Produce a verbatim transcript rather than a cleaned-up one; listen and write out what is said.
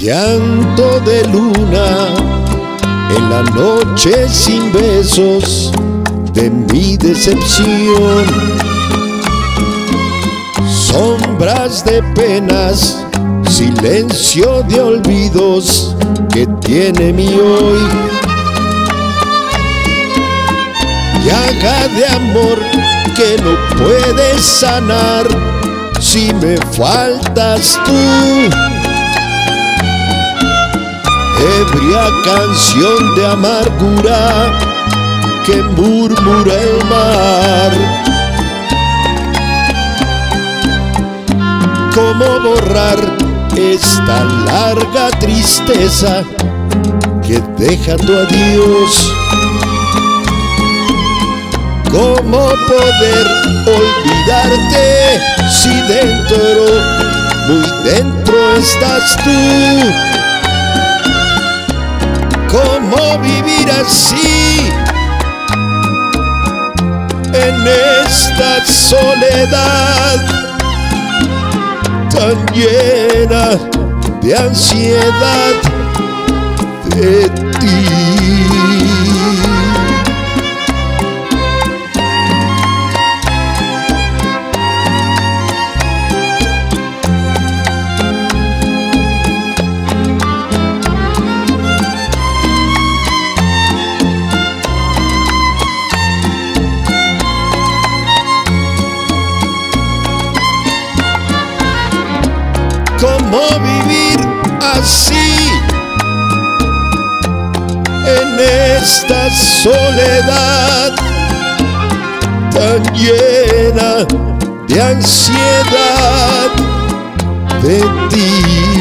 Llanto de luna en la noche sin besos de mi decepción. Sombras de penas, silencio de olvidos que tiene mi hoy. Llaga de amor que no puedes sanar si me faltas tú. Ebria canción de amargura que murmura el mar. ¿Cómo borrar esta larga tristeza que deja tu adiós? ¿Cómo poder olvidarte si dentro, muy dentro estás tú? ¿Cómo vivir así en esta soledad tan llena de ansiedad de ti? ¿Cómo vivir así en esta soledad tan llena de ansiedad de ti?